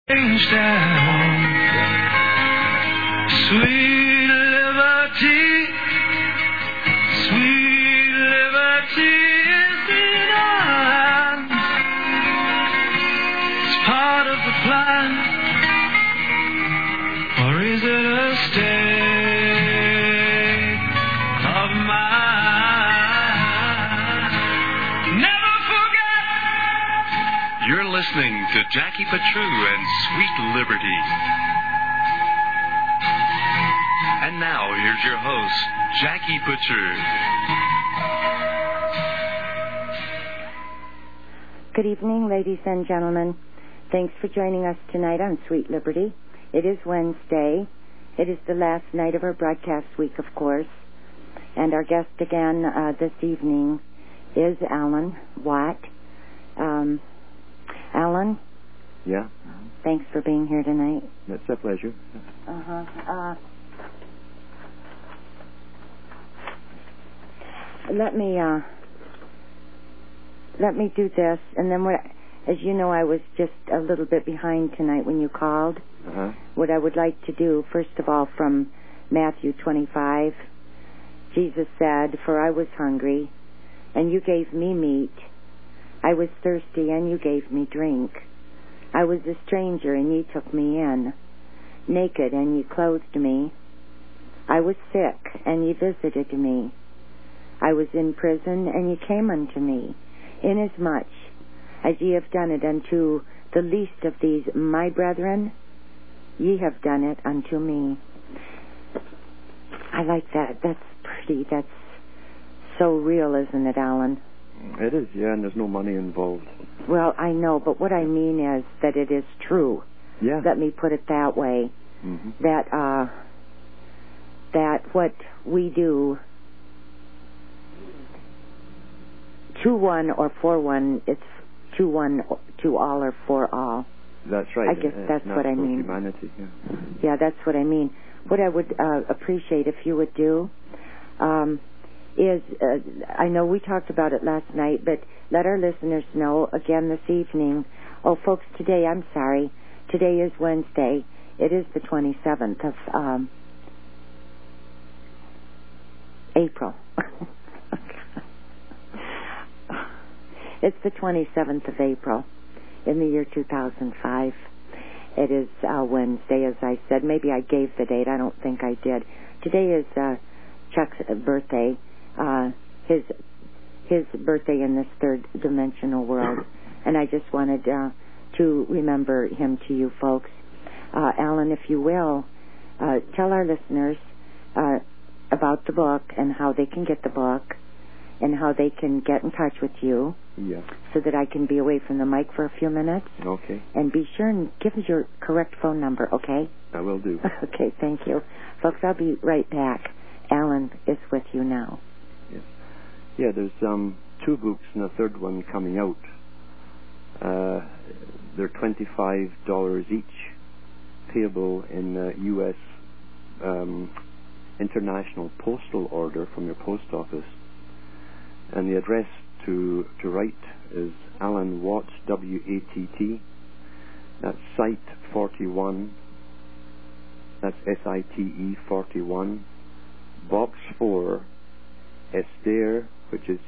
down. Sweet liberty, sweet liberty is in our hands. It's part of the plan, or is it a state of mind? Never forget. You're listening to Jackie Patru and Sweet Liberty. And now, here's your host, Jackie Patru. Good evening, ladies and gentlemen. Thanks for joining us tonight on Sweet Liberty. It is Wednesday. It is the last night of our broadcast week, of course. And our guest again this evening is Alan Watt. Alan? Yeah? Thanks for being here tonight. That's a pleasure. Let me do this, and then as you know, I was just a little bit behind tonight when you called. What I would like to do, first of all, from Matthew 25, Jesus said, "For I was hungry, and you gave me meat. I was thirsty, and you gave me drink. I was a stranger, and you took me in. Naked, and you clothed me. I was sick, and you visited me. I was in prison, and you came unto me. Inasmuch as ye have done it unto the least of these my brethren, ye have done it unto me." I like that. That's pretty. That's so real, isn't it, Alan? It is, yeah, and there's no money involved. Well, I know, but what I mean is that it is true. Yeah. Let me put it that way. Mm-hmm. That what we do, 2-1 or 4-1, it's 2-1 to all or for all. That's right. I guess that's what I mean. Humanity, yeah. Yeah, that's what I mean. What I would appreciate if you would do is, I know we talked about it last night, but let our listeners know again this evening. Oh, folks, today is Wednesday. It is the 27th of April. It's the 27th of April in the year 2005. It is Wednesday, as I said. Maybe I gave the date. I don't think I did. Today is Chuck's birthday. His birthday in this third dimensional world. And I just wanted to remember him to you folks. Alan, if you will, tell our listeners about the book and how they can get the book and how they can get in touch with you. Yeah. So that I can be away from the mic for a few minutes. Okay. And be sure and give us your correct phone number, okay? I will do. Okay, thank you. Folks, I'll be right back. Alan is with you now. Yes. Yeah, there's 2 books and a third one coming out. They're $25 each, payable in U.S. International Postal Order from your post office. And the address to write is Alan Watts, W-A-T-T. That's Site 41. That's S-I-T-E 41. Box 4, Estaire, which is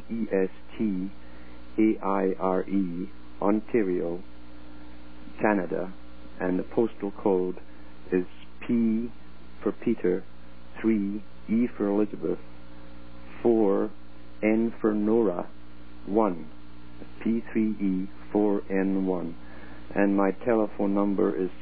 E-S-T-A-I-R-E, Ontario, Canada. And the postal code is P for Peter, 3, E for Elizabeth, 4, N for Nora, 1, P3E 4N1, and my telephone number is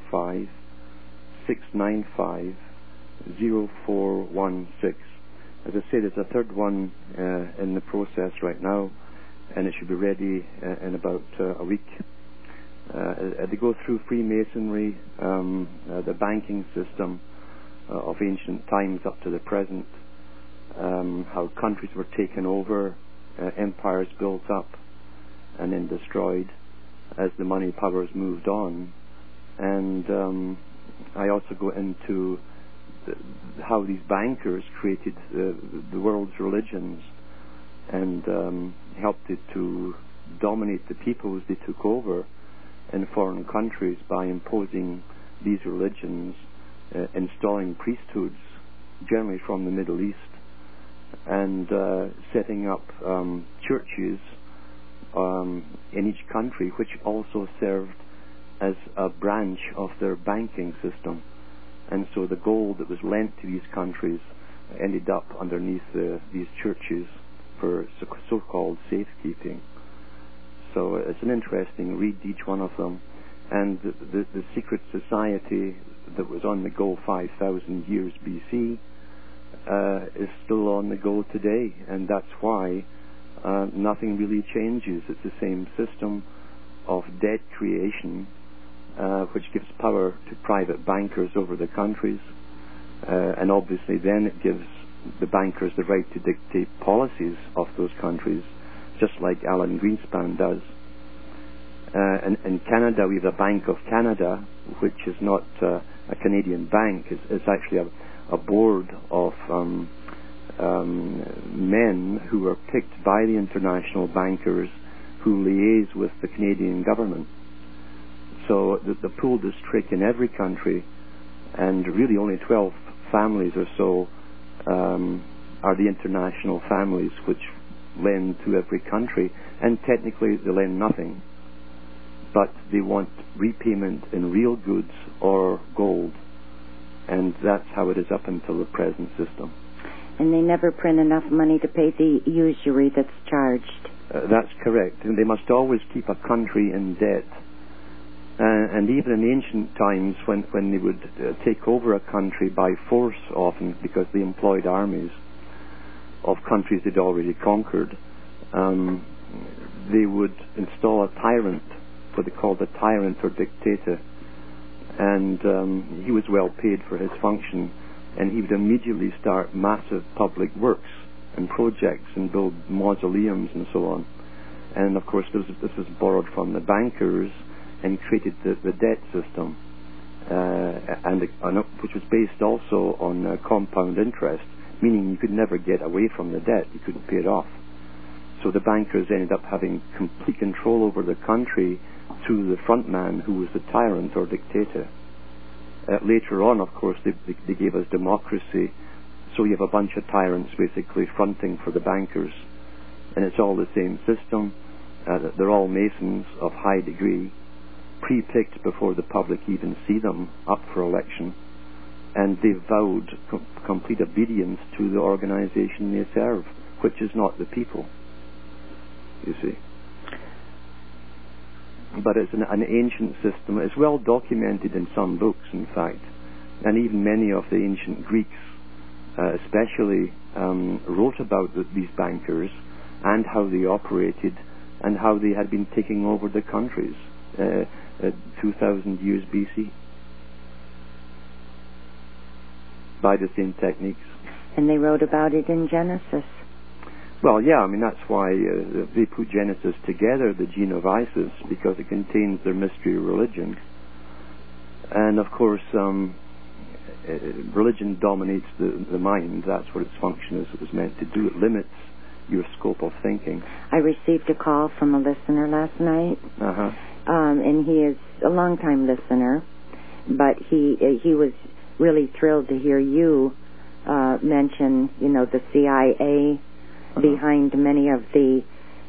705-695-0416. As I say, there's a third one in the process right now, and it should be ready in about a week. They go through Freemasonry, the banking system of ancient times up to the present, how countries were taken over, empires built up and then destroyed as the money powers moved on. And I also go into how these bankers created the world's religions and helped it to dominate the people as they took over in foreign countries by imposing these religions, installing priesthoods, generally from the Middle East, and setting up churches in each country, which also served as a branch of their banking system. And so the gold that was lent to these countries ended up underneath these churches for so-called safekeeping. So it's an interesting read, each one of them. And the secret society that was on the go 5,000 years BC is still on the go today, and that's why nothing really changes. It's the same system of debt creation, which gives power to private bankers over the countries, and obviously then it gives the bankers the right to dictate policies of those countries, just like Alan Greenspan does. In Canada, we have a Bank of Canada, which is not a Canadian bank. It's actually a board of men who are picked by the international bankers who liaise with the Canadian government. So the pulled this trick in every country, and really only 12 families or so are the international families which lend to every country, and technically they lend nothing, but they want repayment in real goods or gold, and that's how it is up until the present system. And they never print enough money to pay the usury that's charged. That's correct, and they must always keep a country in debt. And even in ancient times, when they would take over a country by force, often because they employed armies of countries they'd already conquered, they would install a tyrant, what they called a tyrant or dictator, and he was well paid for his function, and he would immediately start massive public works and projects and build mausoleums and so on. And of course this was borrowed from the bankers and created the debt system, which was based also on compound interest, meaning you could never get away from the debt, you couldn't pay it off. So the bankers ended up having complete control over the country through the front man, who was the tyrant or dictator. Later on, of course, they gave us democracy, so you have a bunch of tyrants basically fronting for the bankers, and it's all the same system. They're all Masons of high degree, pre-picked before the public even see them up for election, and they've vowed complete obedience to the organization they serve, which is not the people, you see. But it's an ancient system. It's well documented in some books, in fact, and even many of the ancient Greeks especially wrote about these bankers and how they operated and how they had been taking over the countries 2,000 years BC by the same techniques. And they wrote about it in Genesis. Well, yeah, I mean, that's why they put Genesis together, the Gene of Isis, because it contains their mystery religion. And, of course, religion dominates the mind. That's what its function is. It was meant to do. It limits your scope of thinking. I received a call from a listener last night, and he is a long-time listener, but he was really thrilled to hear you mention, the CIA behind many of the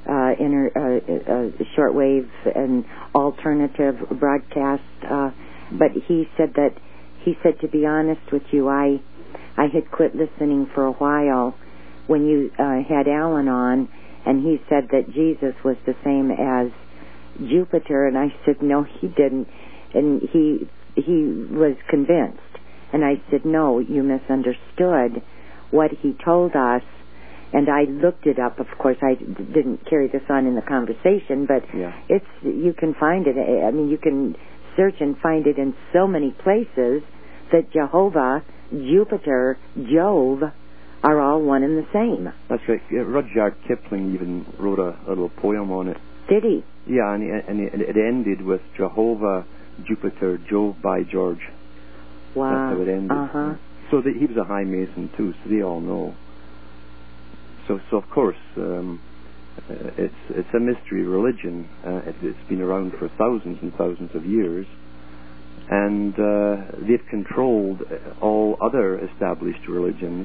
shortwave and alternative broadcasts. But he said, to be honest with you, I had quit listening for a while when you had Alan on, and he said that Jesus was the same as Jupiter, and I said, no, he didn't. And he was convinced. And I said, no, you misunderstood what he told us. And I looked it up. Of course, I didn't carry this on in the conversation, but you can find it. I mean, you can search and find it in so many places that Jehovah, Jupiter, Jove are all one and the same. That's right. Rudyard Kipling even wrote a little poem on it. Did he? Yeah, and it ended with Jehovah, Jupiter, Jove, by George. Wow. That's how it ended. So he was a high Mason too, so they all know. So of course, It's a mystery religion. It's been around for thousands and thousands of years, and they've controlled all other established religions.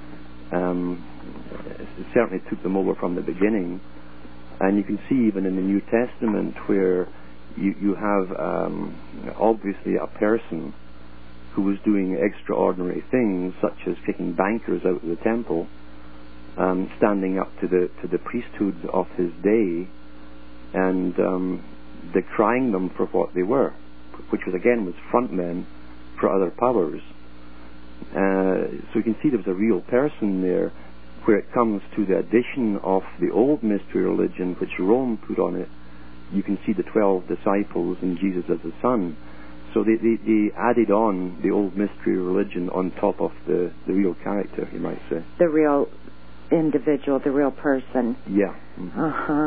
It certainly took them over from the beginning, and you can see even in the New Testament where you have obviously a person who was doing extraordinary things, such as kicking bankers out of the temple, standing up to the priesthood of his day, and decrying them for what they were, which was frontmen for other powers. So you can see there was a real person there. Where it comes to the addition of the old mystery religion, which Rome put on it, you can see the 12 disciples and Jesus as the Son. So they added on the old mystery religion on top of the real character, you might say. The real individual, the real person. Yeah. Mm-hmm.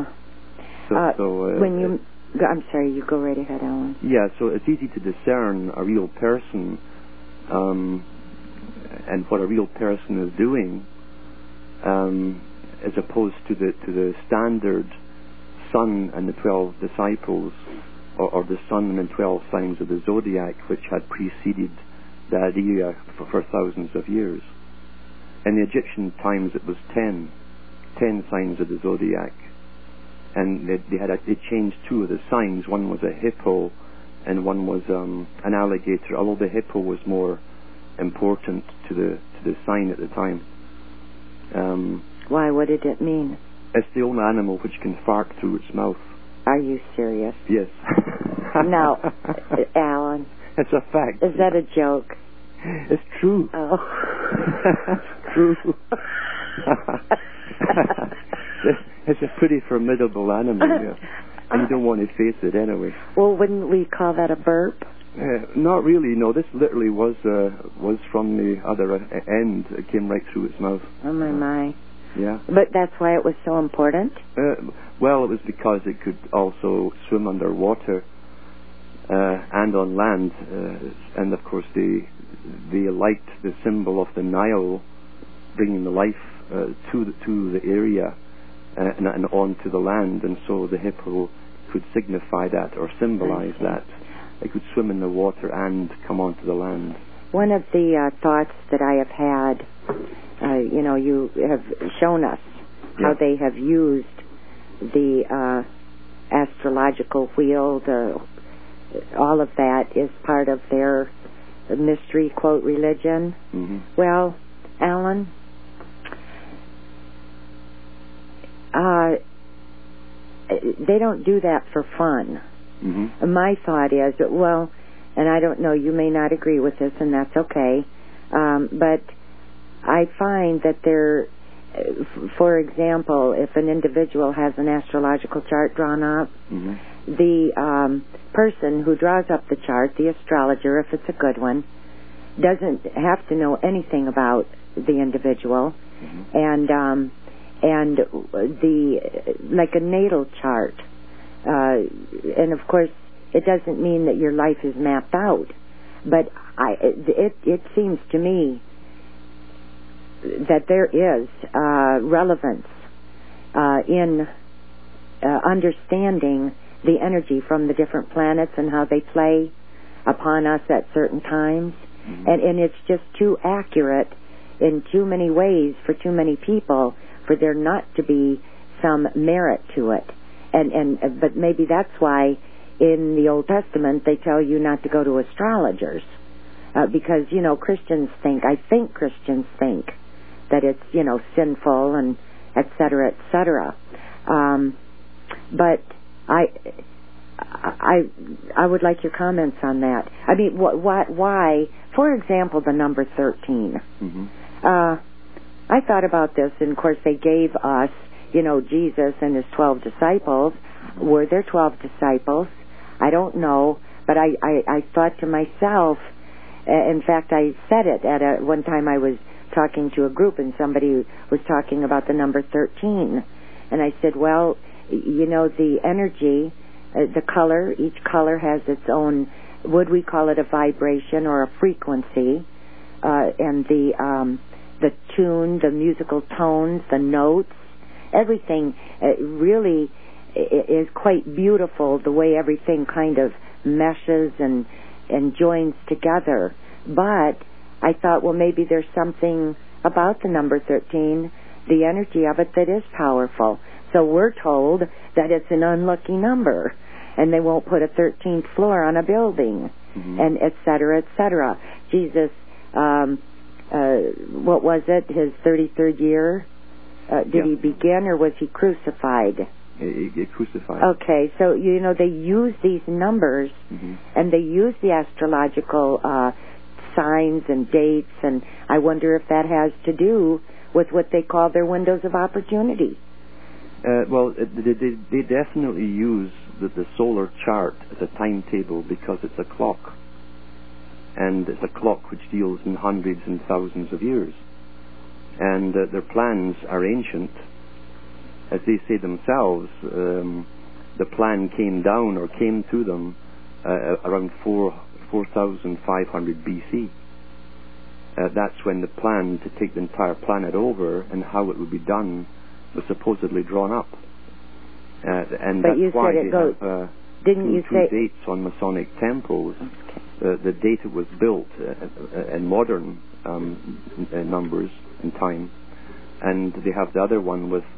I'm sorry, you go right ahead, Alan. Yeah, so it's easy to discern a real person and what a real person is doing, as opposed to the standard sun and the 12 disciples, or the sun and 12 signs of the zodiac, which had preceded the idea for thousands of years. In the Egyptian times, it was 10 signs of the zodiac, and they changed two of the signs. One was a hippo, and one was an alligator. Although the hippo was more important to the sign at the time. Why? What did it mean? It's the only animal which can fart through its mouth. Are you serious? Yes. Now, Alan. It's a fact. Is that a joke? It's true. Oh. It's true. It's a pretty formidable animal, yeah. And you don't want to face it anyway. Well, wouldn't we call that a burp? Not really, no. This literally was from the other end. It came right through its mouth. Oh, my. Yeah. But that's why it was so important? Well, it was because it could also swim underwater and on land. And, of course, they liked the symbol of the Nile, bringing the life to the area and onto the land. And so the hippo could signify that or symbolize that. It could swim in the water and come onto the land. One of the thoughts that I have had, you have shown us how they have used the astrological wheel, all of that is part of their mystery, quote, religion. Mm-hmm. Well, Alan, they don't do that for fun. Mm-hmm. My thought is that, well, and I don't know, you may not agree with this, and that's okay, but I find that for example, if an individual has an astrological chart drawn up, mm-hmm. the person who draws up the chart, the astrologer, if it's a good one, doesn't have to know anything about the individual, mm-hmm. and like a natal chart. And of course, it doesn't mean that your life is mapped out, but it seems to me that there is relevance in understanding the energy from the different planets and how they play upon us at certain times, mm-hmm. and it's just too accurate in too many ways for too many people for there not to be some merit to it. But maybe that's why in the Old Testament they tell you not to go to astrologers, because Christians think that it's sinful and et cetera, et cetera. But I would like your comments on that. I mean, why? For example, the number 13. Mm-hmm. I thought about this, and of course they gave us, Jesus and his 12 disciples. Were there 12 disciples? I don't know, but I thought to myself, in fact, I said it at one time I was talking to a group, and somebody was talking about the number 13. And I said, well, the energy, the color, each color has its own, would we call it a vibration or a frequency, and the tune, the musical tones, the notes, everything really is quite beautiful, the way everything kind of meshes and joins together. But I thought, well, maybe there's something about the number 13, the energy of it, that is powerful. So we're told that it's an unlucky number, and they won't put a 13th floor on a building, and et cetera, et cetera. Jesus, what was it, his 33rd year? Did he begin, or was he crucified? He crucified. Okay, so, they use these numbers, and they use the astrological signs and dates, and I wonder if that has to do with what they call their windows of opportunity. Well, they definitely use the solar chart as a timetable because it's a clock. And it's a clock which deals in hundreds and thousands of years. And their plans are ancient. As they say themselves, the plan came down or came to them around 4,500 BC. That's when the plan to take the entire planet over and how it would be done was supposedly drawn up. And but that's you why said it they goes, have didn't you two say dates on Masonic temples. The date it was built in modern numbers and time, and they have the other one with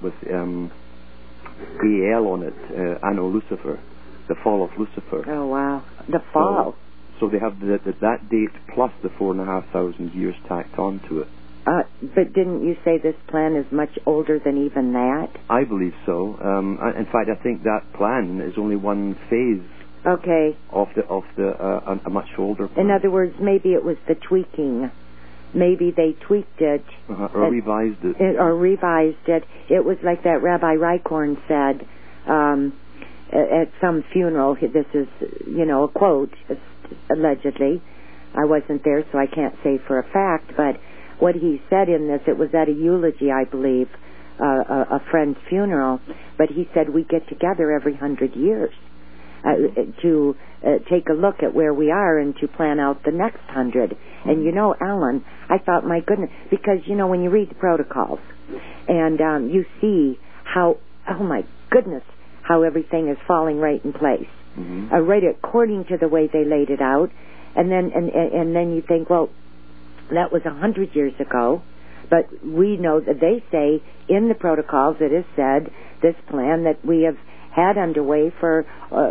AL on it, Anno Lucifer, the fall of Lucifer. Oh wow, the fall. So they have that date plus the 4,500 years tacked onto it. But didn't you say this plan is much older than even that? I believe so. In fact, I think that plan is only one phase. Okay. Of a much older plan. In other words, maybe it was the tweaking. Maybe they tweaked it. Or revised it. Or revised it. It was like that Rabbi Reichhorn said at some funeral. This is, a quote, allegedly. I wasn't there, so I can't say for a fact, but what he said in this, it was at a eulogy, I believe, a friend's funeral, but he said we get together every 100 years. To take a look at where we are and to plan out the next 100. And Alan, I thought, my goodness, because when you read the protocols and you see how, oh my goodness, how everything is falling right in place, right according to the way they laid it out, and then you think, well, that was 100 years ago, but we know that they say in the protocols it is said this plan that we have had underway for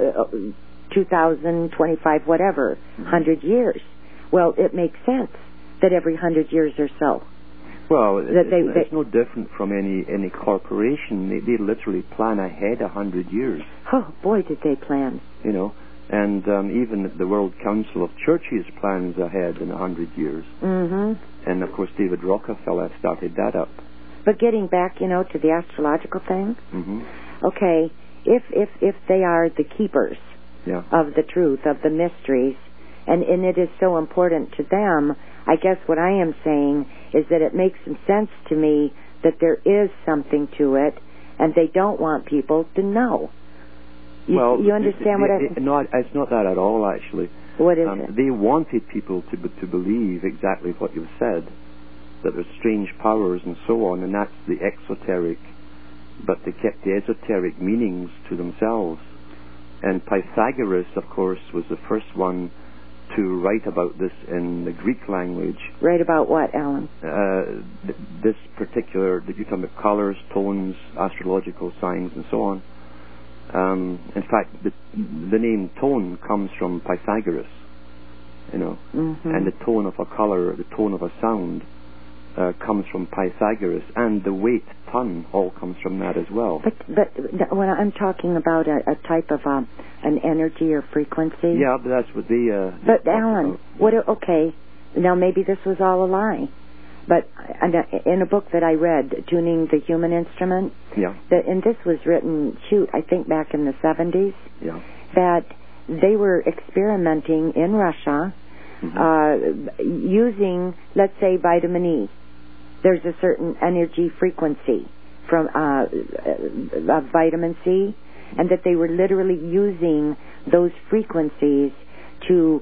2025, whatever, 100 years. Well, it makes sense that every 100 years or so. Well, it's no different from any corporation. They literally plan ahead 100 years. Oh, boy, did they plan. And even the World Council of Churches plans ahead in 100 years. And, of course, David Rockefeller started that up. But getting back, to the astrological thing, okay, if they are the keepers of the truth, of the mysteries, and it is so important to them, I guess what I am saying is that it makes some sense to me that there is something to it, and they don't want people to know. You understand what I mean? No, it's not that at all, actually. What is it? They wanted people to believe exactly what you've said, that there's strange powers and so on, and that's the exoteric, but they kept the esoteric meanings to themselves. And Pythagoras, of course, was the first one to write about this in the Greek language. Write about what, Alan? This particular, that you're talking about colors, tones, astrological signs, and so on. In fact, the name tone comes from Pythagoras, and the tone of a color, the tone of a sound, comes from Pythagoras, and the weight, ton, all comes from that as well. But when I'm talking about a type of an energy or frequency. Yeah, but that's what the. But Alan, okay, now maybe this was all a lie. But in a book that I read, Tuning the Human Instrument, and this was written, I think back in the 70s, that they were experimenting in Russia using, let's say, vitamin E. There's a certain energy frequency from vitamin C, and that they were literally using those frequencies to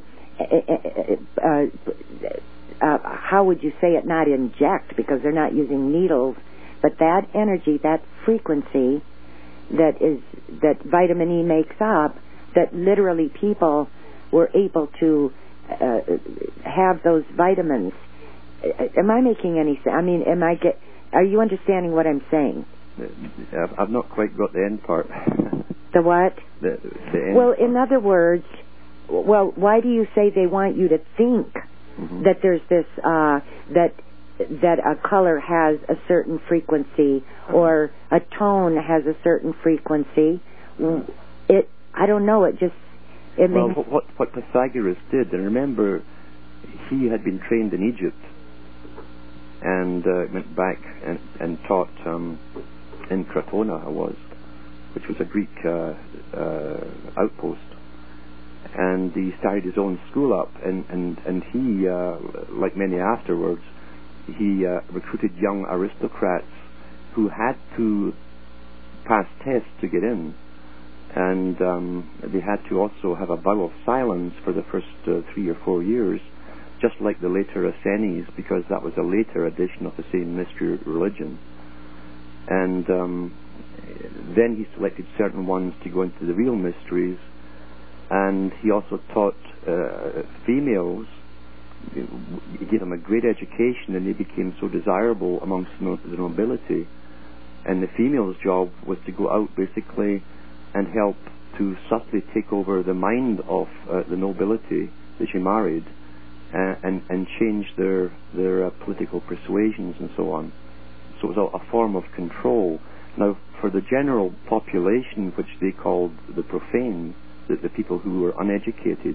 how would you say it, not inject, because they're not using needles, But that energy, that frequency that vitamin E makes up, that literally people were able to have those vitamins. Am I making any sense? I mean, are you understanding what I'm saying? I've not quite got the end part. The what? The end well, part. in other words, why do you say they want you to think that there's this, that a color has a certain frequency or a tone has a certain frequency? I don't know. What Pythagoras did, and remember, he had been trained in Egypt and went back and taught in Crotona, which was a Greek outpost, and he started his own school up, and he, like many afterwards, he recruited young aristocrats who had to pass tests to get in, and they had to also have a vow of silence for the first 3 or 4 years, just like the later Essenes, because that was a later edition of the same mystery religion. And then he selected certain ones to go into the real mysteries, and he also taught females. He gave them a great education, and they became so desirable amongst the nobility. And the female's job was to go out basically and help to subtly take over the mind of the nobility that she married, and change their political persuasions and so on. So it was a form of control. Now, for the general population, which they called the profane, the people who were uneducated,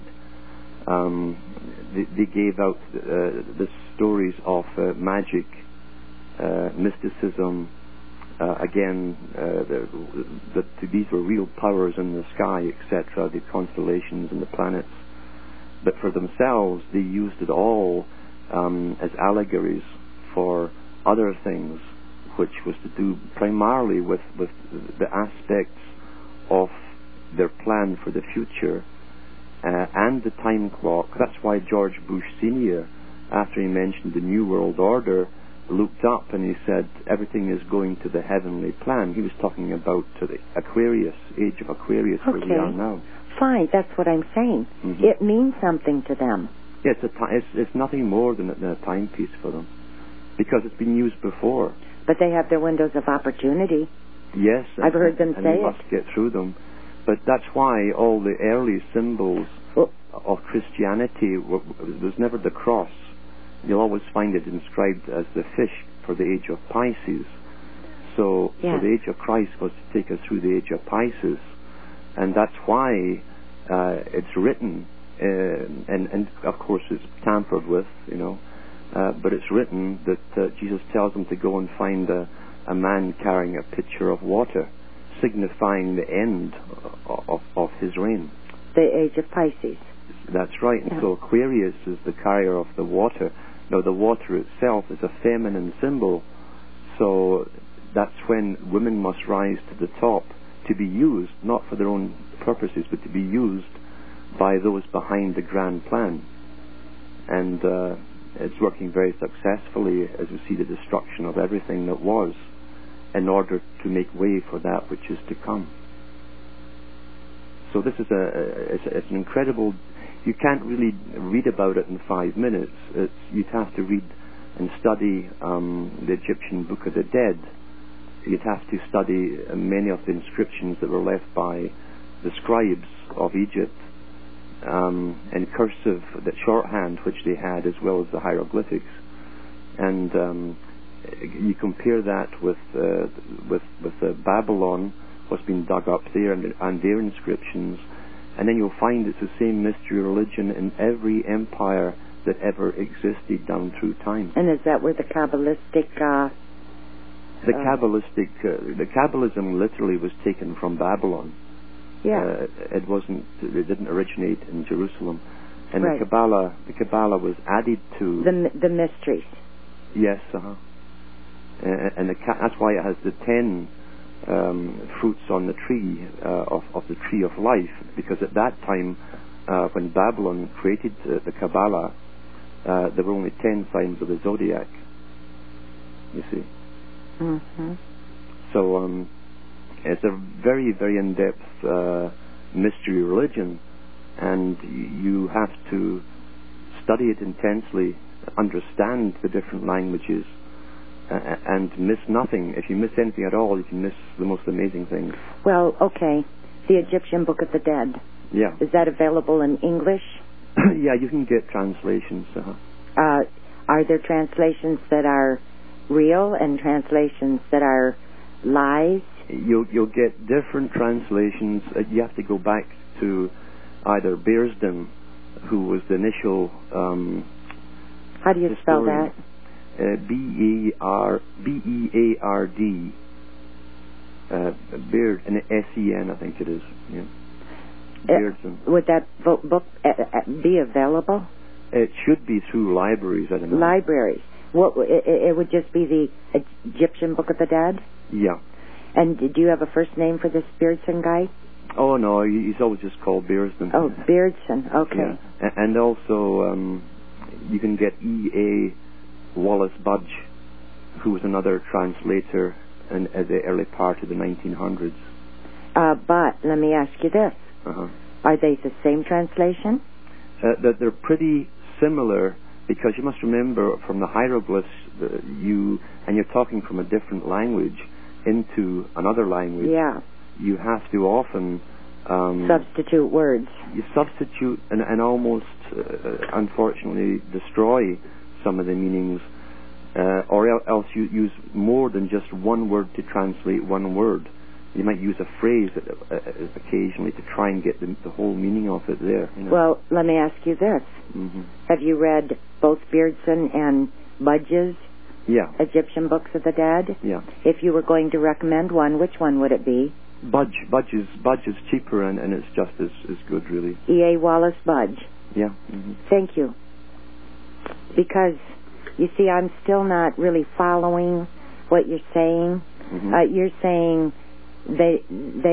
they gave out the stories of magic, mysticism. Again, that these were real powers in the sky, etc., the constellations and the planets. But for themselves, they used it all as allegories for other things, which was to do primarily with the aspects of their plan for the future and the time clock. That's why George Bush Sr., after he mentioned the New World Order, looked up and he said, everything is going to the heavenly plan. He was talking about the Aquarius, age of Aquarius, where we are now. Fine, that's what I'm saying. It means something to them. Yeah, it's nothing more than a timepiece for them, because it's been used before. But they have their windows of opportunity. Yes, I've heard them say they must get through them. But that's why all the early symbols of Christianity was never the cross. You'll always find it inscribed as the fish for the age of Pisces. So the age of Christ was to take us through the age of Pisces. And that's why it's written, and of course it's tampered with, but it's written that Jesus tells them to go and find a man carrying a pitcher of water, signifying the end of his reign. The age of Pisces. That's right. Yeah. And so Aquarius is the carrier of the water. Now the water itself is a feminine symbol, so that's when women must rise to the top, to be used, not for their own purposes, but to be used by those behind the grand plan. And it's working very successfully as we see the destruction of everything that was, in order to make way for that which is to come. So this is it's an incredible. You can't really read about it in 5 minutes. You'd have to read and study the Egyptian Book of the Dead. You'd have to study many of the inscriptions that were left by the scribes of Egypt, in cursive, the shorthand which they had, as well as the hieroglyphics. And you compare that with Babylon, what's been dug up there, and their inscriptions, and then you'll find it's the same mystery religion in every empire that ever existed down through time. And is that where the Kabbalistic... The Kabbalism literally was taken from Babylon. Yeah. It didn't originate in Jerusalem. And right. the Kabbalah was added to... The mysteries. Yes, and that's why it has the 10 fruits on the tree, of the tree of life, because at that time, when Babylon created the Kabbalah, there were only 10 signs of the zodiac, you see. Mm-hmm. So it's a very, very in-depth mystery religion, and you have to study it intensely, understand the different languages, and miss nothing. If you miss anything at all, you can miss the most amazing things. Well, okay. The Egyptian Book of the Dead. Yeah. Is that available in English? Yeah, you can get translations. Are there translations that are real and translations that are lies? You'll get different translations. You have to go back to either Bearsden, who was the initial How do you spell that? B-E-A-R-D. Beard, and S-E-N, I think it is. Yeah. Beardson. Would that book be available? It should be through libraries, I don't know. Libraries. What? It would just be the Egyptian Book of the Dead? Yeah. And do you have a first name for this Beardson guy? Oh, no, he's always just called Beardson. Oh, Beardson, okay. Yeah. And also, you can get E.A. Wallace Budge, who was another translator in the early part of the 1900s. But let me ask you this. Are they the same translation? They're pretty similar, because you must remember from the hieroglyphs, you're talking from a different language into another language. Yeah. You have to often substitute words. You substitute and almost, unfortunately, destroy some of the meanings, or else you use more than just one word to translate one word. You might use a phrase occasionally to try and get the whole meaning of it there. You know? Well, let me ask you this. Mm-hmm. Have you read both Beardson and Budge's Egyptian Books of the Dead? Yeah. If you were going to recommend one, which one would it be? Budge is cheaper and it's just as good, really. E.A. Wallace Budge. Yeah. Mm-hmm. Thank you. Because, you see, I'm still not really following what you're saying. Mm-hmm. You're saying they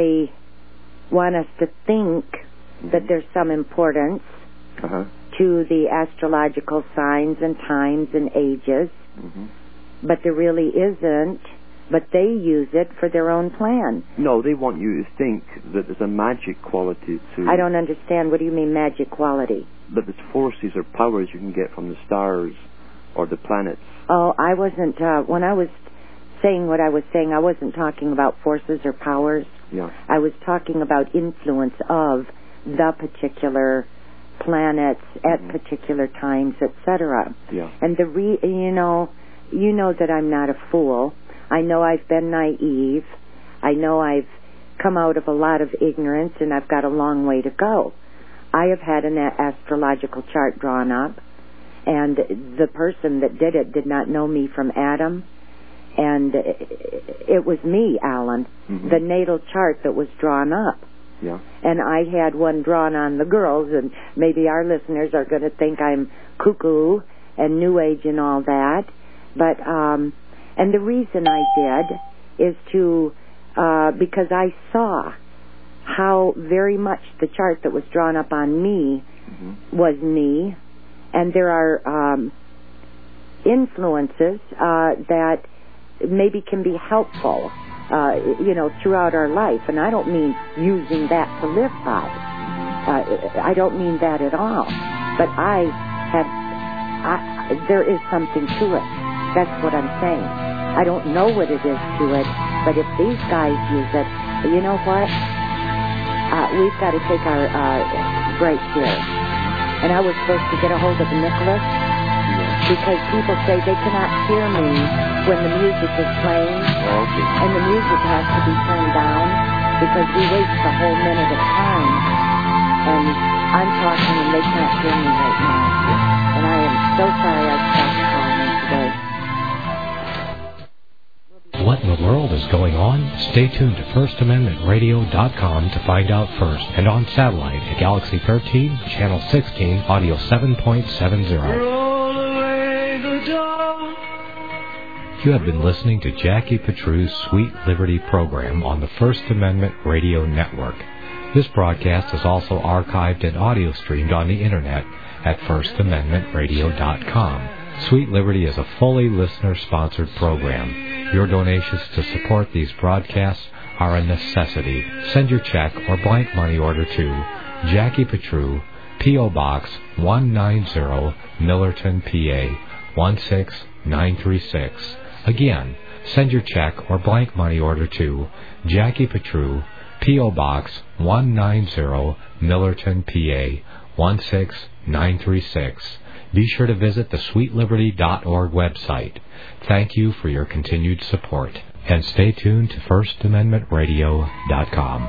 want us to think that there's some importance to the astrological signs and times and ages, but there really isn't. But they use it for their own plan. No, they want you to think that there's a magic quality to... I don't understand. What do you mean magic quality? That there's forces or powers you can get from the stars or the planets. Oh, I wasn't... when I was saying what I was saying, I wasn't talking about forces or powers. Yeah. I was talking about influence of the particular planets at particular times, etc. Yeah. And you know that I'm not a fool. I know I've been naive. I know I've come out of a lot of ignorance, and I've got a long way to go. I have had an astrological chart drawn up, and the person that did it did not know me from Adam, and it was me, Alan, the natal chart that was drawn up. Yeah. And I had one drawn on the girls, and maybe our listeners are going to think I'm cuckoo and New Age and all that, but... And the reason I did is because I saw how very much the chart that was drawn up on me was me, and there are influences that maybe can be helpful, throughout our life. And I don't mean using that to live by. I don't mean that at all. But there is something to it. That's what I'm saying. I don't know what it is to it, but if these guys use it, you know what? We've got to take our break here. And I was supposed to get a hold of Nicholas because people say they cannot hear me when the music is playing. Okay. And the music has to be turned down because we waste a whole minute of time. And I'm talking and they can't hear me right now. And I am so sorry I stopped calling them today. What in the world is going on? Stay tuned to FirstAmendmentRadio.com to find out first, and on satellite at Galaxy 13, Channel 16, Audio 7.70. Roll away the dawn. You have been listening to Jackie Petru's Sweet Liberty program on the First Amendment Radio Network. This broadcast is also archived and audio streamed on the Internet at FirstAmendmentRadio.com. Sweet Liberty is a fully listener-sponsored program. Your donations to support these broadcasts are a necessity. Send your check or blank money order to Jackie Petru, P.O. Box 190, Millerton, PA 16936. Again, send your check or blank money order to Jackie Petru, P.O. Box 190, Millerton, PA 16936. Be sure to visit the sweetliberty.org website. Thank you for your continued support. And stay tuned to FirstAmendmentRadio.com.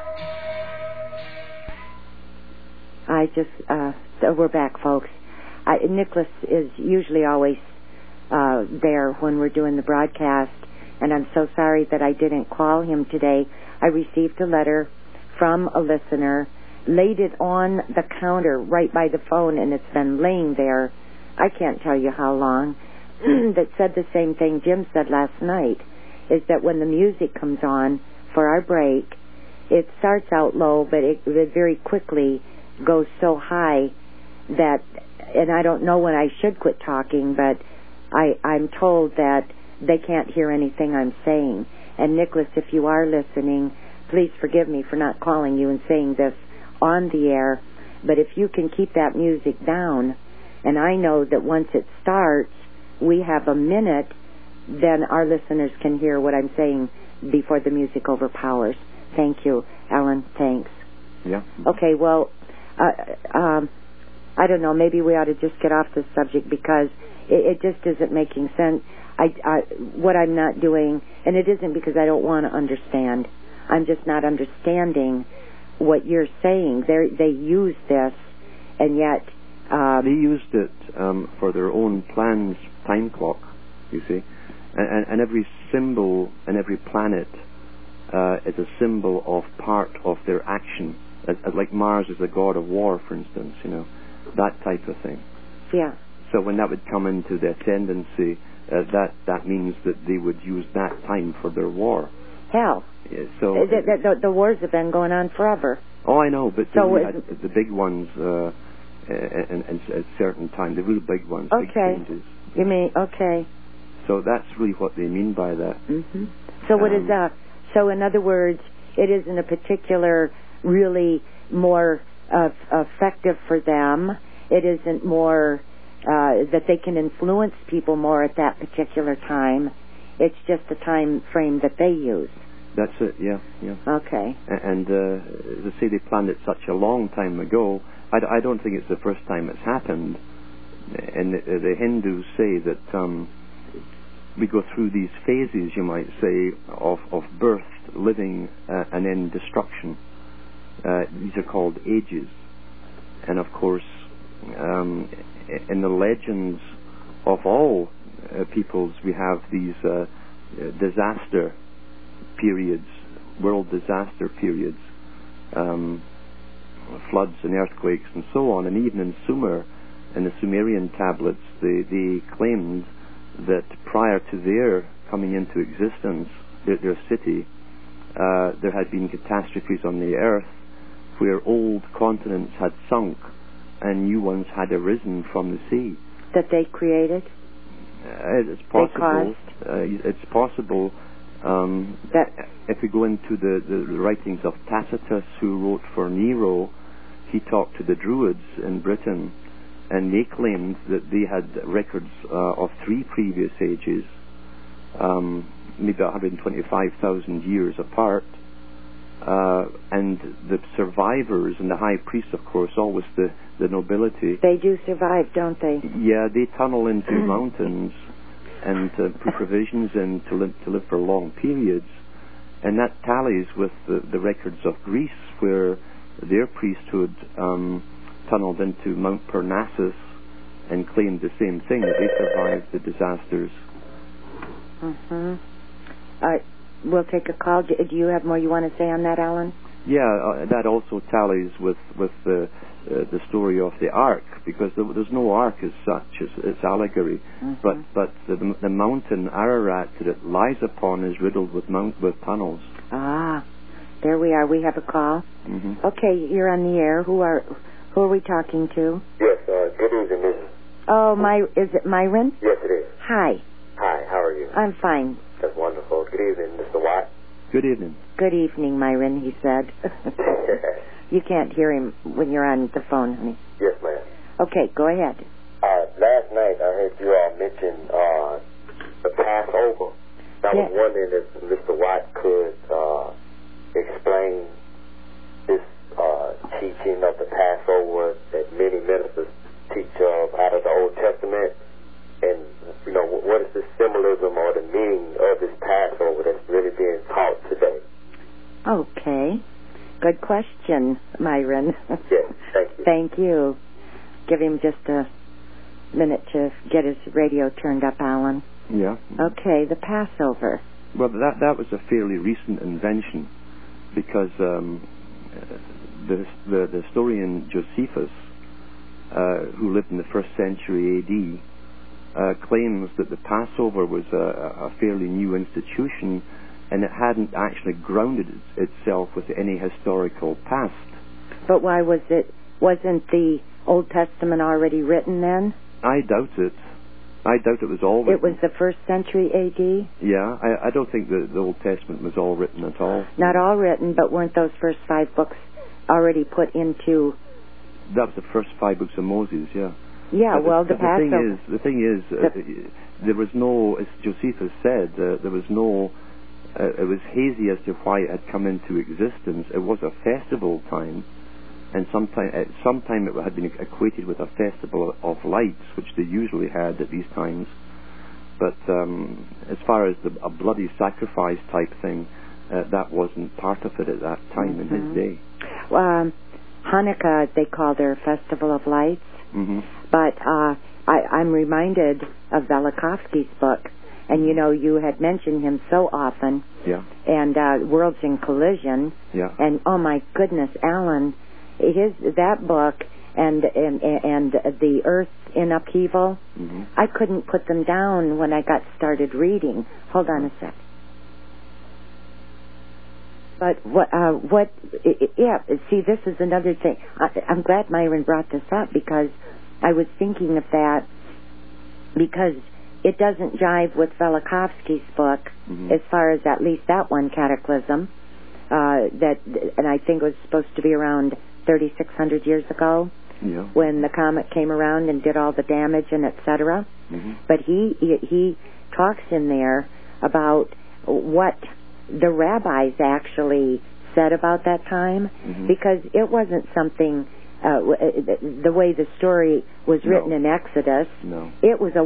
So we're back, folks. Nicholas is usually always there when we're doing the broadcast, and I'm so sorry that I didn't call him today. I received a letter from a listener, laid it on the counter right by the phone, and it's been laying there, I can't tell you how long, that said the same thing Jim said last night, is that when the music comes on for our break, it starts out low, but it very quickly goes so high that, and I don't know when I should quit talking, but I'm told that they can't hear anything I'm saying. And Nicholas, if you are listening, please forgive me for not calling you and saying this on the air, but if you can keep that music down, and I know that once it starts, we have a minute, then our listeners can hear what I'm saying before the music overpowers. Thank you, Alan. Thanks. Yeah. Okay, well, I don't know, maybe we ought to just get off this subject because it just isn't making sense. What I'm not doing, and it isn't because I don't want to understand, I'm just not understanding what you're saying. They use this, and yet... they used it for their own plans, time clock, you see. And every symbol and every planet is a symbol of part of their action. Like Mars is the god of war, for instance, that type of thing. Yeah. So when that would come into the ascendancy, that means that they would use that time for their war. Hell. Yeah, so the wars have been going on forever. Oh, I know, but so we had the big ones at certain time, the real big ones, okay. Big changes. You mean, okay. So that's really what they mean by that. Mm-hmm. So what is that? So in other words, it isn't a particular, really more effective for them. It isn't more that they can influence people more at that particular time. It's just the time frame that they use. That's it, yeah. Okay. And as I say, they planned it such a long time ago. I don't think it's the first time it's happened. And the Hindus say that we go through these phases, you might say, of birth, living, and then destruction. These are called ages. And of course, in the legends of all peoples, we have these disaster periods, world disaster periods, floods and earthquakes and so on. And even in Sumer, in the Sumerian tablets, they claimed that prior to their coming into existence, their city, there had been catastrophes on the earth where old continents had sunk and new ones had arisen from the sea. That they created? It's possible. It's possible. That if we go into the writings of Tacitus, who wrote for Nero, he talked to the Druids in Britain, and they claimed that they had records of 3 previous ages, maybe 125,000 years apart, and the survivors and the high priests, of course, always the nobility. They do survive, don't they? Yeah, they tunnel into mountains and put provisions in to live for long periods, and that tallies with the records of Greece, where their priesthood tunneled into Mount Parnassus and claimed the same thing, that they survived the disasters. We'll take a call. Do you have more you want to say on that, Alan? Yeah, that also tallies with the story of the Ark, because there's no Ark as such. It's allegory. But the mountain Ararat that it lies upon is riddled with tunnels. Ah, there we are. We have a call. Okay, you're on the air. Who are we talking to? Yes, good evening, Miss. Oh, is it Myron? Yes, it is. Hi. Hi, how are you? I'm fine. That's wonderful. Good evening, Mr. Watt. Good evening. Good evening, Myron, he said. You can't hear him when you're on the phone, honey. Yes, ma'am. Okay, go ahead. Last night I heard you all mention the Passover. I was wondering if Mr. Watt could explain this teaching of the Passover that many ministers teach of out of the Old Testament, and what is the symbolism or the meaning of this Passover that's really being taught today? Okay. Good question, Myron. Yes, thank you. Thank you. Give him just a minute to get his radio turned up, Alan. Yeah. Okay, the Passover. Well, that was a fairly recent invention, because the historian Josephus, who lived in the 1st century A.D., claims that the Passover was a fairly new institution, and it hadn't actually grounded itself with any historical past. But why wasn't the Old Testament already written then? I doubt it. I doubt it was all written. It was the 1st century A.D.? Yeah, I don't think the Old Testament was all written at all. Not all written, but weren't those first 5 books already put into... That was the first 5 books of Moses, yeah. Yeah, the Passover... The thing is, there was no, as Josephus said, there was no... it was hazy as to why it had come into existence. It was a festival time, and sometime it had been equated with a festival of lights, which they usually had at these times. But as far as a bloody sacrifice type thing, that wasn't part of it at that time in his day. Hanukkah, they call their Festival of Lights. Mm-hmm. But I'm reminded of Velikovsky's book, and you had mentioned him so often. Yeah. And Worlds in Collision. Yeah. And oh my goodness, Alan, that book and the Earth in Upheaval. Mm-hmm. I couldn't put them down when I got started reading. Hold on a sec. But see, this is another thing. I'm glad Myron brought this up, because I was thinking of that, because it doesn't jive with Velikovsky's book, mm-hmm. as far as at least that one cataclysm, and I think it was supposed to be around 3,600 years ago, yeah. when the comet came around and did all the damage and etc. Mm-hmm. But he talks in there about what the rabbis actually said about that time, mm-hmm. because it wasn't something, the way the story was written in Exodus, it was a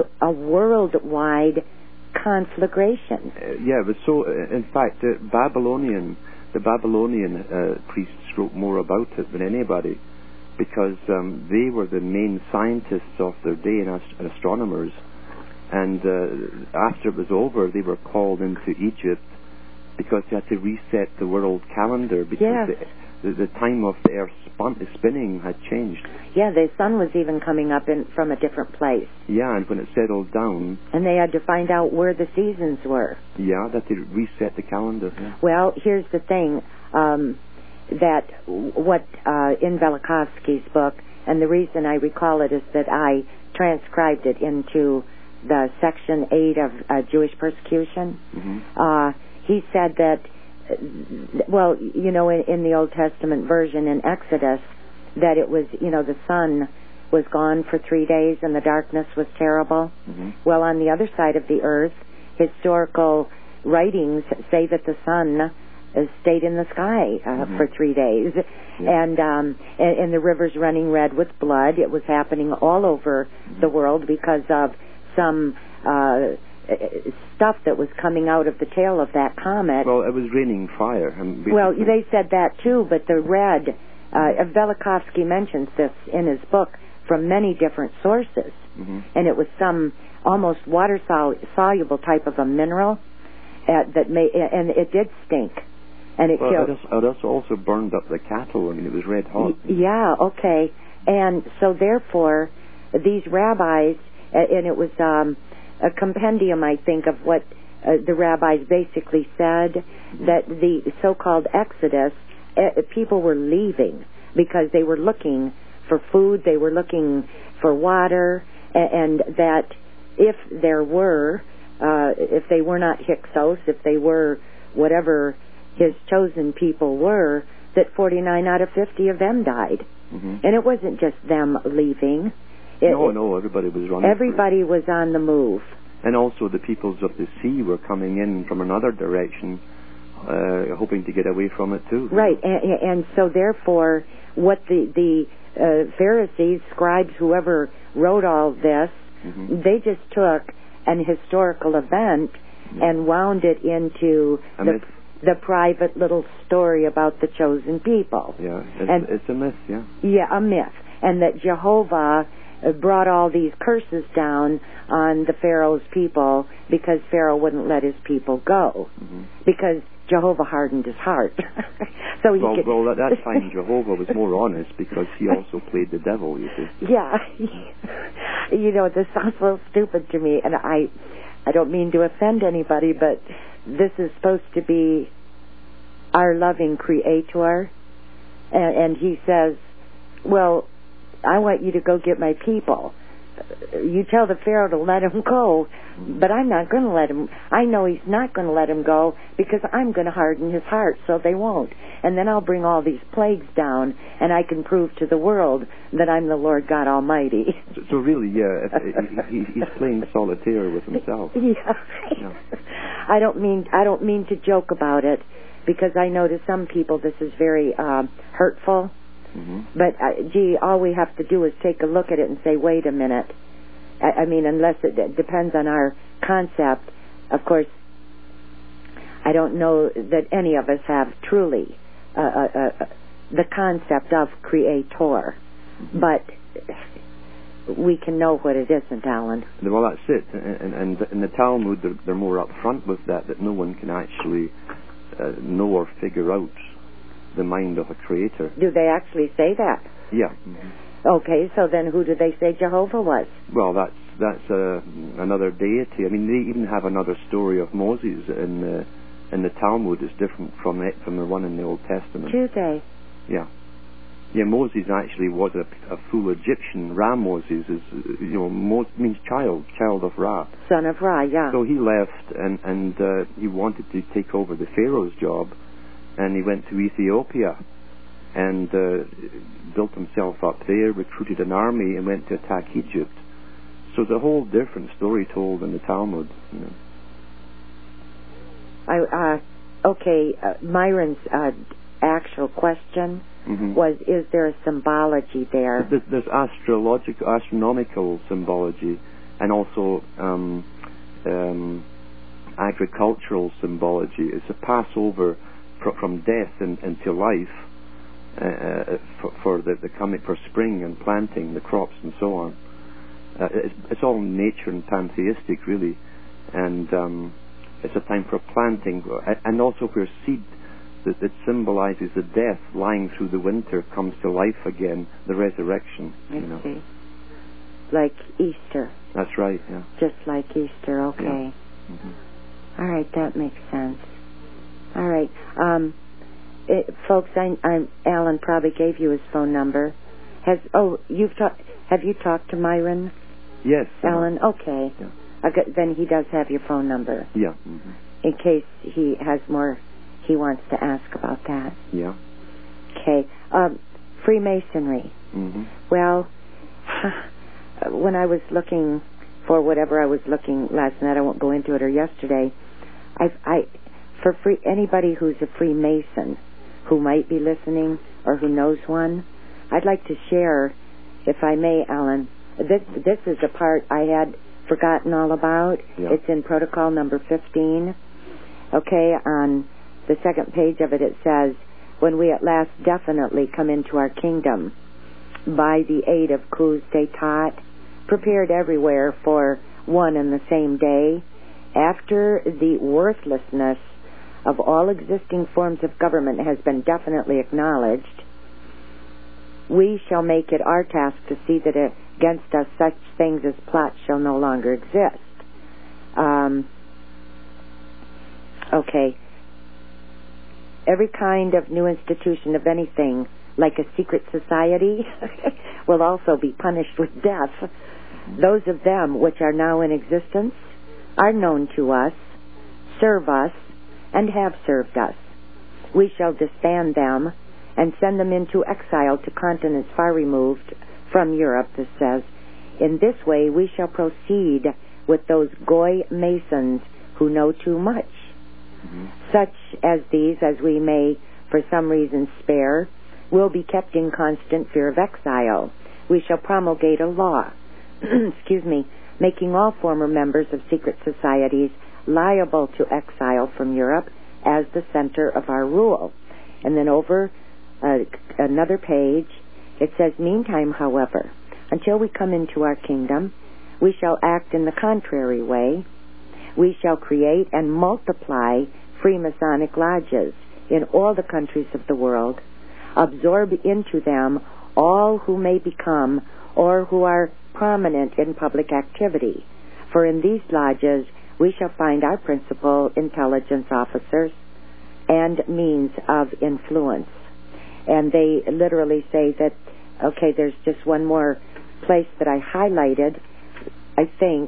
worldwide conflagration. Yeah, but so, in fact, the Babylonian priests wrote more about it than anybody, because they were the main scientists of their day and astronomers, and after it was over, they were called into Egypt, because they had to reset the world calendar, because the time of the Earth's spinning had changed. Yeah, the sun was even coming up from a different place. Yeah, and when it settled down... And they had to find out where the seasons were. Yeah, that they reset the calendar. Yeah. Well, here's the thing, that what in Velikovsky's book, and the reason I recall it is that I transcribed it into the Section 8 of Jewish persecution. Mm-hmm. He said that, well, in the Old Testament version in Exodus, that it was, the sun was gone for 3 days and the darkness was terrible. Mm-hmm. Well, on the other side of the earth, historical writings say that the sun stayed in the sky for 3 days. Yeah. And the rivers running red with blood. It was happening all over the world because of some... stuff that was coming out of the tail of that comet. Well, it was raining fire. Well, they said that too, but the red, Velikovsky mentions this in his book from many different sources, mm-hmm. and it was some almost water-soluble type of a mineral and it did stink, and it killed. It also burned up the cattle. I mean, it was red hot. Yeah, okay, and so therefore, these rabbis, and it was a compendium, I think, of what the rabbis basically said, that the so-called Exodus, people were leaving because they were looking for food, they were looking for water, and that if there were, if they were not Hyksos, if they were whatever his chosen people were, that 49 out of 50 of them died. Mm-hmm. And it wasn't just them leaving. No, everybody was running. Everybody was on the move. And also the peoples of the sea were coming in from another direction, hoping to get away from it too. Right, and so therefore, what the Pharisees, scribes, whoever wrote all this, mm-hmm. they just took an historical event and wound it into the private little story about the chosen people. Yeah, it's a myth, yeah. Yeah, a myth. And that Jehovah brought all these curses down on the Pharaoh's people because Pharaoh wouldn't let his people go. Mm-hmm. Because Jehovah hardened his heart. So that's fine. Jehovah was more honest because he also played the devil, you see. Yeah. You know, this sounds a little stupid to me, and I don't mean to offend anybody, but this is supposed to be our loving Creator, and he says, well, I want you to go get my people. You tell the Pharaoh to let him go, but I'm not going to let him. I know he's not going to let him go because I'm going to harden his heart so they won't. And then I'll bring all these plagues down, and I can prove to the world that I'm the Lord God Almighty. So really, yeah, he's playing solitaire with himself. Yeah. I don't mean to joke about it, because I know to some people this is very hurtful. Mm-hmm. But, all we have to do is take a look at it and say, wait a minute. I mean, unless it depends on our concept. Of course, I don't know that any of us have truly the concept of Creator. Mm-hmm. But we can know what it isn't, Alan. Well, that's it. And in the Talmud, they're more upfront with that no one can actually know or figure out the mind of a creator. Do they actually say that? Yeah. Mm-hmm. Okay, so then who do they say Jehovah was? Well, that's another deity. I mean, they even have another story of Moses in the Talmud. Is different from the one in the Old Testament. Do they? Yeah. Yeah, Moses actually was a full Egyptian. Ra Moses is, means child of Ra. Son of Ra, yeah. So he left and he wanted to take over the Pharaoh's job. And he went to Ethiopia and built himself up there, recruited an army, and went to attack Egypt. So it's a whole different story told in the Talmud. You know. Myron's actual question mm-hmm. was, is there a symbology there? There's astronomical symbology, and also agricultural symbology. It's a Passover from death into life for the coming for spring and planting the crops and so on. It's all nature and pantheistic, really, and it's a time for planting, and also where seed that symbolizes the death lying through the winter comes to life again, the resurrection. I see. Like Easter. That's right. Yeah. Just like Easter. Okay. Yeah. Mm-hmm. All right, that makes sense. All right, folks. Alan probably gave you his phone number. Have you talked to Myron? Yes. Alan. Okay. Yeah. Then he does have your phone number. Yeah. Mm-hmm. In case he has more he wants to ask about that. Yeah. Okay. Freemasonry. Mm-hmm. Well, when I was looking for whatever I was looking last night, I won't go into it, or yesterday, anybody who's a Freemason who might be listening or who knows one, I'd like to share, if I may, Alan. This is a part I had forgotten all about. Yeah. It's in protocol number 15. Okay, on the second page of it says, when we at last definitely come into our kingdom, by the aid of coups d'état, prepared everywhere for one and the same day, after the worthlessness of all existing forms of government has been definitely acknowledged, we shall make it our task to see that against us such things as plots shall no longer exist. Every kind of new institution of anything, like a secret society, will also be punished with death. Those of them which are now in existence are known to us, serve us, and have served us. We shall disband them and send them into exile to continents far removed from Europe, this says. In this way we shall proceed with those Goy Masons who know too much. Such as these, as we may for some reason spare, will be kept in constant fear of exile. We shall promulgate a law, making all former members of secret societies liable to exile from Europe as the center of our rule. And then over another page, it says, meantime, however, until we come into our kingdom, we shall act in the contrary way. We shall create and multiply Freemasonic lodges in all the countries of the world, absorb into them all who may become or who are prominent in public activity. For in these lodges we shall find our principal intelligence officers and means of influence. And they literally say that, okay, there's just one more place that I highlighted, I think,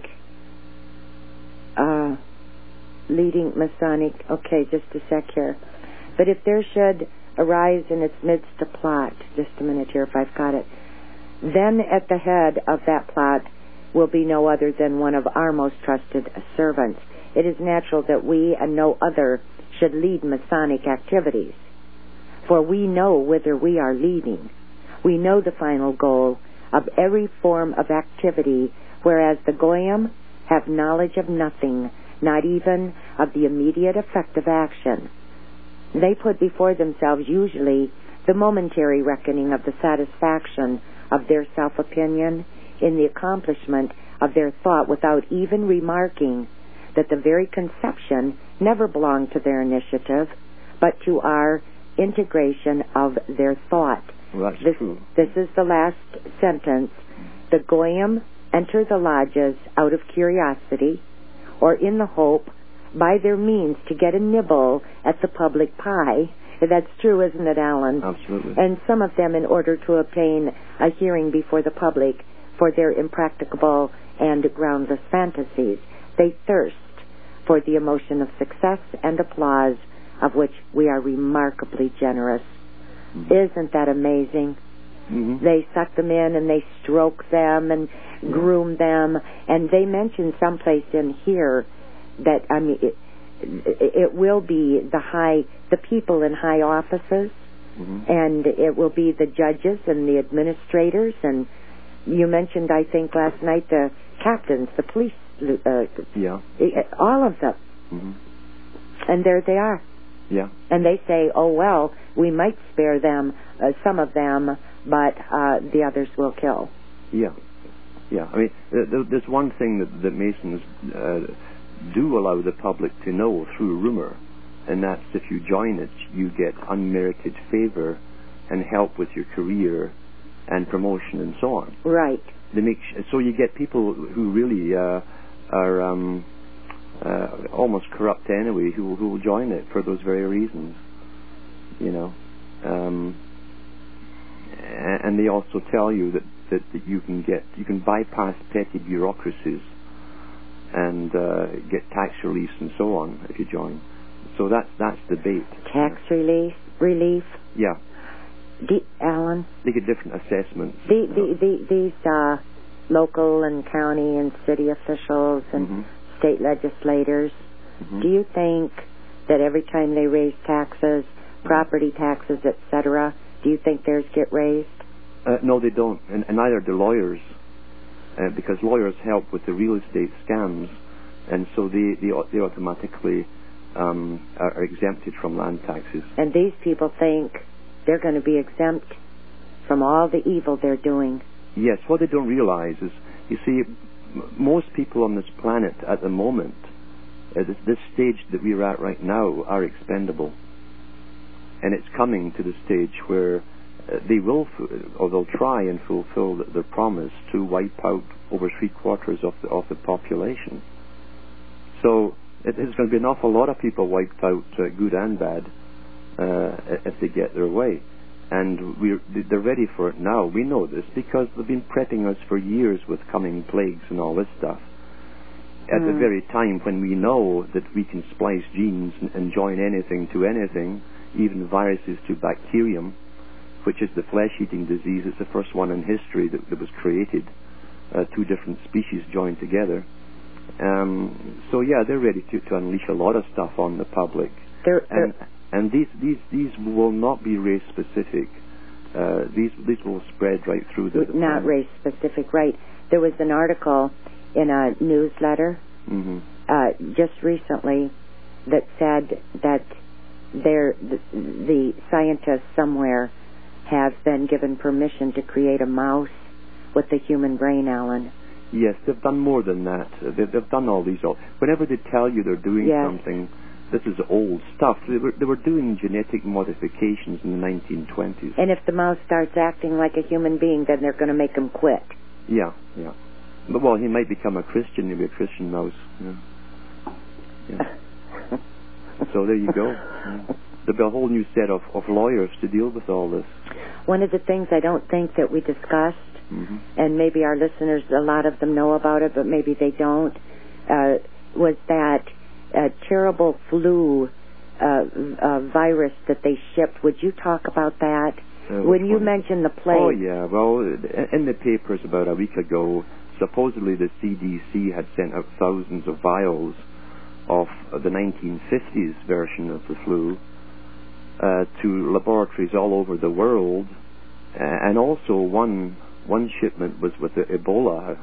leading Masonic, okay, just a sec here. But if there should arise in its midst a plot, just a minute here if I've got it, then at the head of that plot will be no other than one of our most trusted servants. It is natural that we and no other should lead Masonic activities, for we know whither we are leading. We know the final goal of every form of activity, whereas the Goyim have knowledge of nothing, not even of the immediate effect of action. They put before themselves usually the momentary reckoning of the satisfaction of their self-opinion in the accomplishment of their thought, without even remarking that the very conception never belonged to their initiative, but to our integration of their thought. Well, that's true. This is the last sentence. The Goyim enter the lodges out of curiosity, or in the hope, by their means, to get a nibble at the public pie. That's true, isn't it, Alan? Absolutely. And some of them in order to obtain a hearing before the public for their impracticable and groundless fantasies. They thirst for the emotion of success and applause, of which we are remarkably generous. Isn't that amazing? They suck them in and they stroke them and groom them. And they mention someplace in here that, I mean, it will be the people in high offices, and it will be the judges and the administrators, and you mentioned, I think, last night, the captains, the police, all of them. And there they are. Yeah. And they say, oh, well, we might spare them, some of them, but the others will kill. Yeah. Yeah. I mean, there's one thing that Masons do allow the public to know through rumor, and that's if you join it, you get unmerited favor and help with your career and promotion and so on. Right. So you get people who really are almost corrupt anyway, who will join it for those very reasons, you know. And they also tell you that you can bypass petty bureaucracies and get tax relief and so on if you join. So that's the bait. Tax relief. Yeah. Alan? They get different assessments. These local and county and city officials and state legislators, do you think that every time they raise taxes, property taxes, etc., do you think theirs get raised? No, they don't, and neither do lawyers, because lawyers help with the real estate scams, and so they automatically are exempted from land taxes. And these people think they're going to be exempt from all the evil they're doing. Yes, what they don't realize is, you see, most people on this planet at the moment, at this stage that we're at right now, are expendable. And it's coming to the stage where they will, or they'll try and fulfill their promise to wipe out over 3/4 of the population. So there's going to be an awful lot of people wiped out, good and bad, if they get their way. And they're ready for it now. We know this because they've been prepping us for years with coming plagues and all this stuff. At the very time when we know that we can splice genes and join anything to anything, even viruses to bacterium, which is the flesh-eating disease. It's the first one in history that was created. Two different species joined together. So yeah, they're ready to unleash a lot of stuff on the public. And these will not be race specific. These will spread right through the not race specific, right? There was an article in a newsletter just recently that said that the scientists somewhere have been given permission to create a mouse with the human brain, Alan. Yes, they've done more than that. They've done all these. Whenever they tell you they're doing something, this is old stuff. They were doing genetic modifications in the 1920s. And if the mouse starts acting like a human being, then they're going to make him quit. Yeah. But, well, he might become a Christian. He'll be a Christian mouse. Yeah. So there you go. There'll be a whole new set of lawyers to deal with all this. One of the things I don't think that we discussed, and maybe our listeners, a lot of them know about it, but maybe they don't, was that terrible flu virus that they shipped. Would you talk about that? When you mentioned the plague. Oh, yeah. Well, in the papers about a week ago, supposedly the CDC had sent out thousands of vials of the 1950s version of the flu to laboratories all over the world, and also one shipment was with Ebola.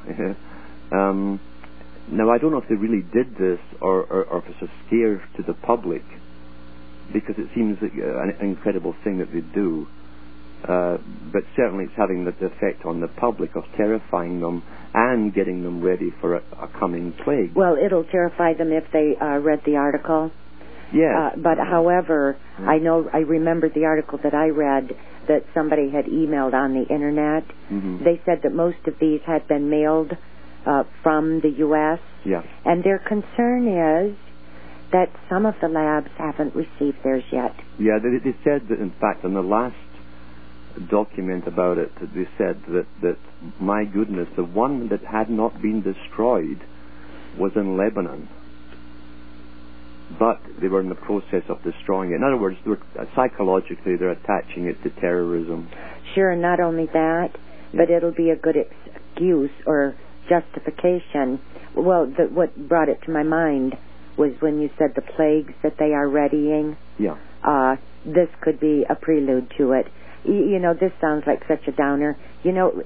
Now, I don't know if they really did this or if it's a scare to the public, because it seems like an incredible thing that they do. But certainly it's having the effect on the public of terrifying them and getting them ready for a coming plague. Well, it'll terrify them if they read the article. Yes. But however, I remember the article that I read that somebody had emailed on the internet. They said that most of these had been mailed from the U.S. Yeah. And their concern is that some of the labs haven't received theirs yet. Yeah, they said that, in fact, in the last document about it, they said that my goodness, the one that had not been destroyed was in Lebanon. But they were in the process of destroying it. In other words, psychologically, they're attaching it to terrorism. Sure, and not only that, but it'll be a good excuse or justification. Well, what brought it to my mind was when you said the plagues that they are readying. Yeah. This could be a prelude to it. You know, this sounds like such a downer. You know,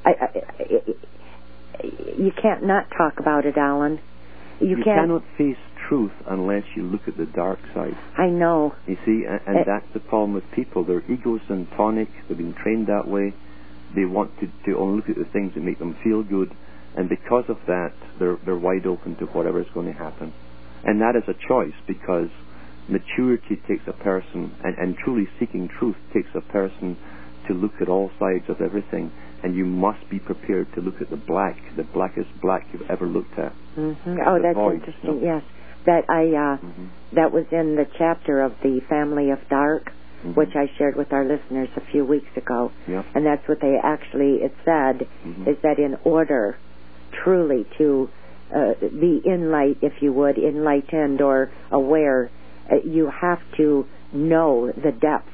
you can't not talk about it, Alan. You cannot face truth unless you look at the dark side. I know. You see, and that's the problem with people. They're egocentric. They've been trained that way. They want to only look at the things that make them feel good, and because of that, they're wide open to whatever's going to happen. And that is a choice, because maturity takes a person, and truly seeking truth takes a person to look at all sides of everything, and you must be prepared to look at the blackest black you've ever looked at. Oh, that's interesting. Yes, that was in the chapter of the Family of Dark, which I shared with our listeners a few weeks ago. And that's what they actually, it said, is that in order truly to be if you would, enlightened or aware, you have to know the depths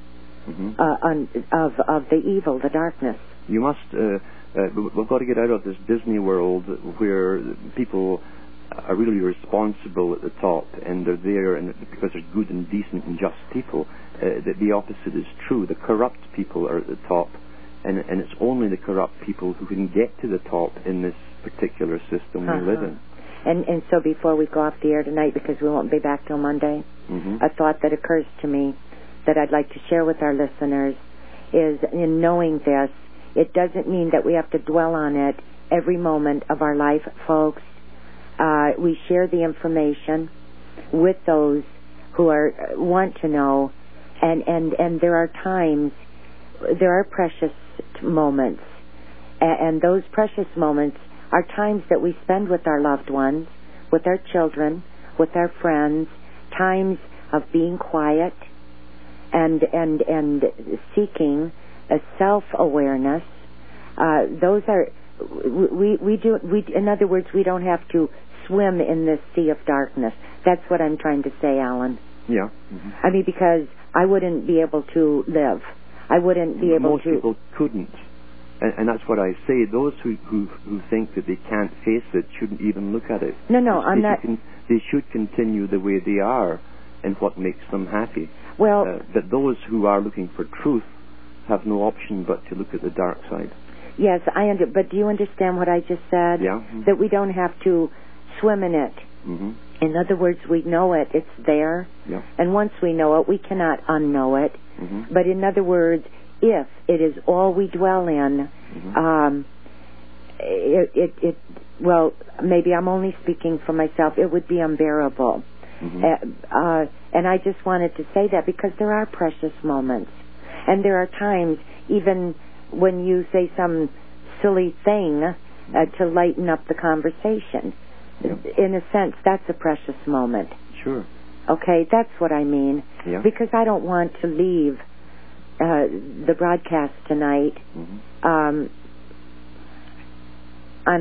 of the evil, the darkness. You must. We've got to get out of this Disney world where people are really responsible at the top, and they're there, and because they're good and decent and just people. The opposite is true. The corrupt people are at the top, and it's only the corrupt people who can get to the top in this particular system we live in. And so before we go off the air tonight, because we won't be back till Monday, a thought that occurs to me that I'd like to share with our listeners is, in knowing this, it doesn't mean that we have to dwell on it every moment of our life, folks. We share the information with those who want to know, and there are times, there are precious moments, and those precious moments are times that we spend with our loved ones, with our children, with our friends, times of being quiet, and seeking a self-awareness. Those are in other words, we don't have to swim in this sea of darkness. That's what I'm trying to say, Alan. Yeah. Mm-hmm. I mean, because I wouldn't be able to live. I wouldn't be able Most to. Most people couldn't. And that's what I say. Those who think that they can't face it shouldn't even look at it. No, I'm not. They should continue the way they are and what makes them happy. Well, but those who are looking for truth have no option but to look at the dark side. Yes, but do you understand what I just said? Yeah. Mm-hmm. That we don't have to swim in it. Mm-hmm. In other words, we know it. It's there. Yeah. And once we know it, we cannot unknow it. Mm-hmm. But in other words, if it is all we dwell in, mm-hmm. Well, maybe I'm only speaking for myself. It would be unbearable. Mm-hmm. And I just wanted to say that because there are precious moments. And there are times, even when you say some silly thing to lighten up the conversation. Yeah. In a sense, that's a precious moment. Sure. Okay, that's what I mean. Yeah. Because I don't want to leave the broadcast tonight mm-hmm. On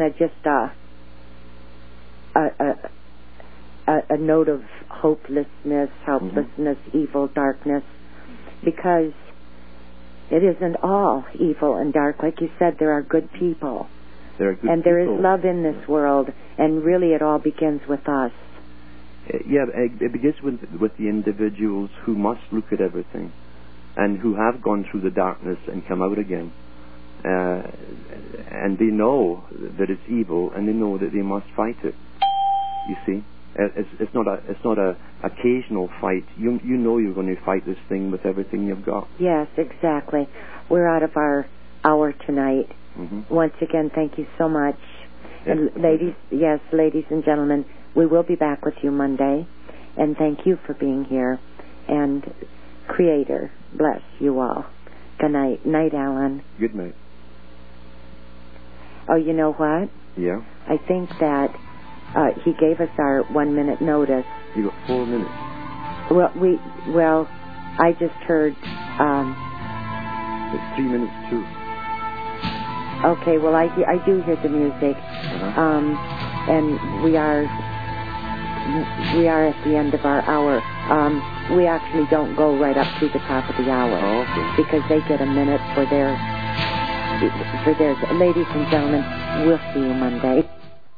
a note of hopelessness, helplessness, mm-hmm. evil, darkness, because it isn't all evil and dark. Like you said, there are good people. There are good and there people. is love in this world, and really it all begins with us. Yeah, it begins with the individuals who must look at everything and who have gone through the darkness and come out again. And they know that it's evil, and they know that they must fight it. You see? It's not a occasional fight. You know you're going to fight this thing with everything you've got. Yes, exactly. We're out of our hour tonight. Mm-hmm. Once again, thank you so much. Yes. And ladies and gentlemen, we will be back with you Monday. And thank you for being here. And Creator bless you all. Good night. Night, Alan. Good night. Oh, you know what? Yeah? I think that he gave us our 1 minute notice. You got 4 minutes. Well, I just heard. It's 3 minutes too. Okay, well, I do hear the music, and we are at the end of our hour. We actually don't go right up to the top of the hour because they get a minute for theirs. Ladies and gentlemen, we'll see you Monday.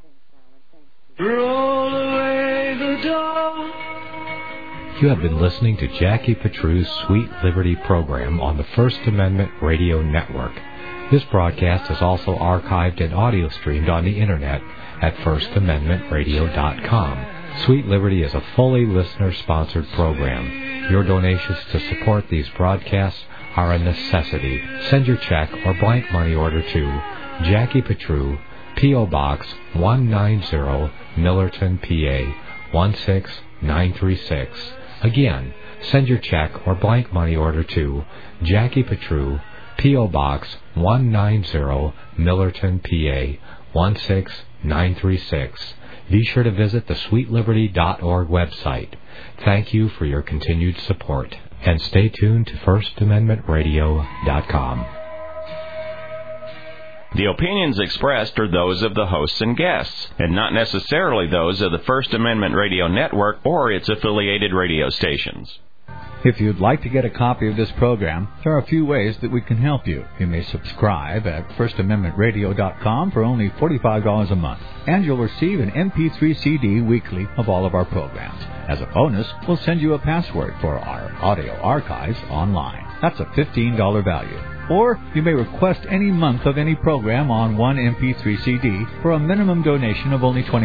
Roll away the door. You have been listening to Jackie Petru's Sweet Liberty program on the First Amendment Radio Network. This broadcast is also archived and audio streamed on the Internet at firstamendmentradio.com. Sweet Liberty is a fully listener-sponsored program. Your donations to support these broadcasts are a necessity. Send your check or blank money order to Jackie Petru, P.O. Box 190, Millerton, PA 16936. Again, send your check or blank money order to Jackie Petru, P.O. Box 190, Millerton, PA 16936. Be sure to visit the sweetliberty.org website. Thank you for your continued support. And stay tuned to firstamendmentradio.com. The opinions expressed are those of the hosts and guests, and not necessarily those of the First Amendment Radio Network or its affiliated radio stations. If you'd like to get a copy of this program, there are a few ways that we can help you. You may subscribe at firstamendmentradio.com for only $45 a month, and you'll receive an MP3 CD weekly of all of our programs. As a bonus, we'll send you a password for our audio archives online. That's a $15 value. Or you may request any month of any program on one MP3 CD for a minimum donation of only $20.